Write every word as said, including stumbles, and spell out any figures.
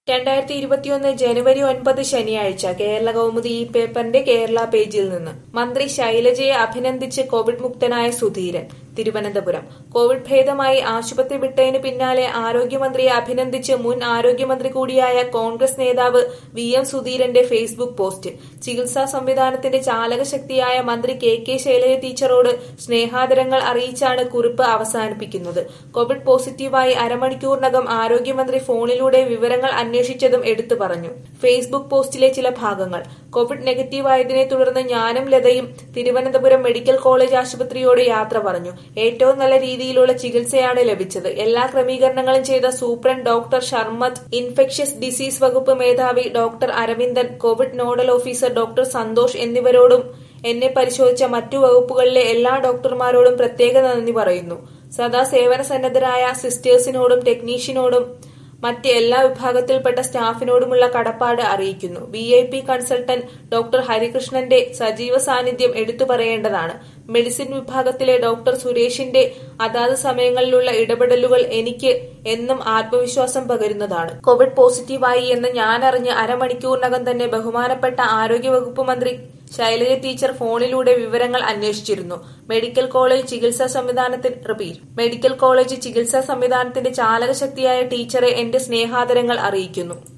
രണ്ടായിരത്തി ഇരുപത്തിയൊന്ന് ജനുവരി ഒൻപത് ശനിയാഴ്ച കേരള കൗമുദി ഈ പേപ്പറിന്റെ കേരള പേജിൽ നിന്ന് മന്ത്രി ശൈലജയെ അഭിനന്ദിച്ച് കോവിഡ് മുക്തനായ സുധീരൻ. തിരുവനന്തപുരം കോവിഡ് ഭേദമായി ആശുപത്രി വിട്ടതിന് പിന്നാലെ ആരോഗ്യമന്ത്രിയെ അഭിനന്ദിച്ച് മുൻ ആരോഗ്യമന്ത്രി കൂടിയായ കോൺഗ്രസ് നേതാവ് വി എം സുധീരന്റെ ഫേസ്ബുക്ക് പോസ്റ്റ്. ചികിത്സാ സംവിധാനത്തിന്റെ ചാലകശക്തിയായ മന്ത്രി കെ കെ ശൈലജ ടീച്ചറോട് സ്നേഹാദരങ്ങൾ അറിയിച്ചാണ് കുറിപ്പ് അവസാനിപ്പിക്കുന്നത്. കോവിഡ് പോസിറ്റീവായി അരമണിക്കൂറിനകം ആരോഗ്യമന്ത്രി ഫോണിലൂടെ വിവരങ്ങൾ അന്വേഷിച്ചതും എടുത്തു പറഞ്ഞു. ഫേസ്ബുക്ക് പോസ്റ്റിലെ ചില ഭാഗങ്ങൾ: കോവിഡ് നെഗറ്റീവായതിനെ തുടർന്ന് ഞാനും ലതയും തിരുവനന്തപുരം മെഡിക്കൽ കോളേജ് ആശുപത്രിയോട് യാത്ര പറഞ്ഞു. ഏറ്റവും നല്ല രീതിയിലുള്ള ചികിത്സയാണ് ലഭിച്ചത്. എല്ലാ ക്രമീകരണങ്ങളും ചെയ്ത superintendent doctor Sharmad, infectious disease വകുപ്പ് മേധാവി doctor Aravindan, Covid nodal officer doctor Santhosh എന്നിവരോടും എന്നെ പരിശോധിച്ച മറ്റു വകുപ്പുകളിലെ എല്ലാ ഡോക്ടർമാരോടും പ്രത്യേക നന്ദി പറയുന്നു. സദാ സേവന സന്നദ്ധരായ സിസ്റ്റേഴ്സിനോടും ടെക്നീഷ്യനോടും മറ്റ് എല്ലാ വിഭാഗത്തിൽപ്പെട്ട സ്റ്റാഫിനോടുമുള്ള കടപ്പാട് അറിയിക്കുന്നു. V I P consultant doctor ഹരികൃഷ്ണന്റെ സജീവ സാന്നിധ്യം എടുത്തു പറയേണ്ടതാണ്. മെഡിസിൻ വിഭാഗത്തിലെ ഡോക്ടർ സുരേഷിന്റെ അതാത് സമയങ്ങളിലുള്ള ഇടപെടലുകൾ എനിക്ക് എന്നും ആത്മവിശ്വാസം പകരുന്നതാണ്. കോവിഡ് പോസിറ്റീവായി എന്ന് ഞാനറിഞ്ഞ് അരമണിക്കൂറിനകം തന്നെ ബഹുമാനപ്പെട്ട ആരോഗ്യവകുപ്പ് മന്ത്രി ശൈലജ ടീച്ചർ ഫോണിലൂടെ വിവരങ്ങൾ അന്വേഷിച്ചിരുന്നു. മെഡിക്കൽ കോളേജ് ചികിത്സാ സംവിധാനത്തിന് റിപ്പീറ്റ് മെഡിക്കൽ കോളേജ് ചികിത്സാ സംവിധാനത്തിന്റെ ചാലകശക്തിയായ ടീച്ചറെ എന്റെ സ്നേഹാദരങ്ങൾ അറിയിക്കുന്നു.